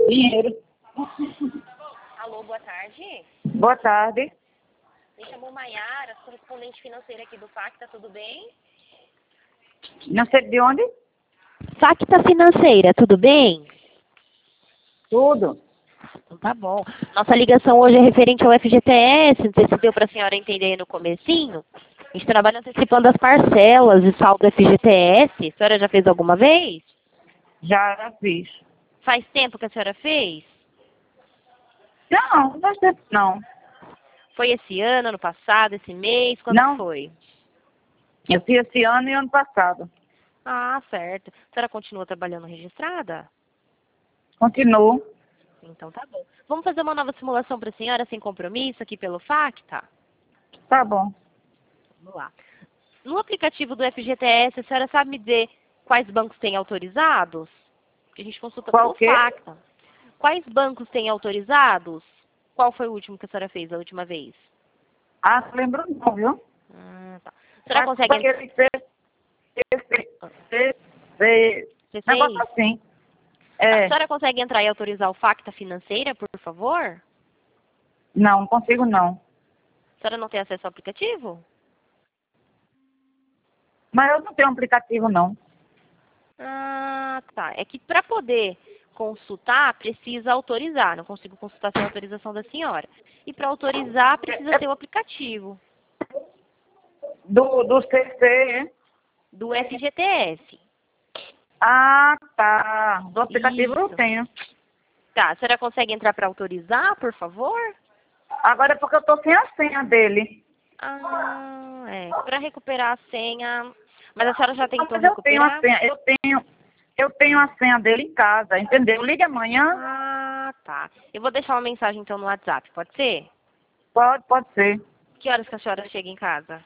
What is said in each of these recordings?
Dinheiro. Alô, boa tarde. Boa tarde. Me chamo Maiara, correspondente financeira aqui do Facta, tudo bem? Não sei de onde? Facta Financeira, tudo bem? Tudo. Então tá bom. Nossa ligação hoje é referente ao FGTS, não sei se deu para a senhora entender aí no comecinho. A gente trabalha antecipando as parcelas e saldo FGTS. A senhora já fez alguma vez? Já fiz. Faz tempo que a senhora fez? Não, faz tempo não. Foi esse ano, ano passado, esse mês? Quando Não. foi? Eu fiz esse ano e ano passado. Ah, certo. A senhora continua trabalhando registrada? Continuo. Então tá bom. Vamos fazer uma nova simulação para a senhora sem compromisso aqui pelo Facta? Tá bom. Vamos lá. No aplicativo do FGTS, a senhora sabe me dizer quais bancos têm autorizados? Que a gente consulta Qual pelo que? Facta. Quais bancos têm autorizados? Qual foi o último que a senhora fez a última vez? Ah, não lembro não, viu? Tá. A senhora consegue... Você Negócio fez? assim. A É. senhora consegue entrar e autorizar o Facta Financeira, por favor? Não consigo não. A senhora não tem acesso ao aplicativo? Mas eu não tenho aplicativo não. Ah, tá. É que para poder consultar, precisa autorizar. Não consigo consultar sem autorização da senhora. E para autorizar, precisa ter o aplicativo Do CC, hein? do FGTS. Ah, tá. Do aplicativo eu Isso. tenho. Tá, a senhora consegue entrar para autorizar, por favor? Agora é porque eu tô sem a senha dele. Ah, é. Para recuperar a senha... Mas a senhora já Não, tentou mas eu tenho a recuperar? senha. Eu tenho a senha dele em casa, entendeu? Ligue amanhã. Ah, tá. Eu vou deixar uma mensagem então no WhatsApp, pode ser? Pode ser. Que horas que a senhora chega em casa?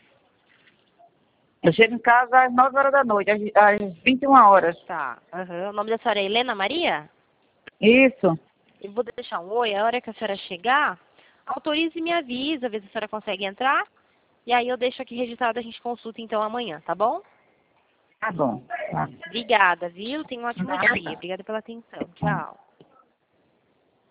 Eu chego em casa às 9 horas da noite, às 21 horas. Tá. Aham. O nome da senhora é Helena Maria? Isso. Eu vou deixar um oi. A hora que a senhora chegar, autorize e me avisa, ver se a senhora consegue entrar. E aí eu deixo aqui registrado, a gente consulta então amanhã, tá bom? Tá bom. Tá. Obrigada, viu? Tenha um ótimo Nada. dia. Obrigada pela atenção. Tchau.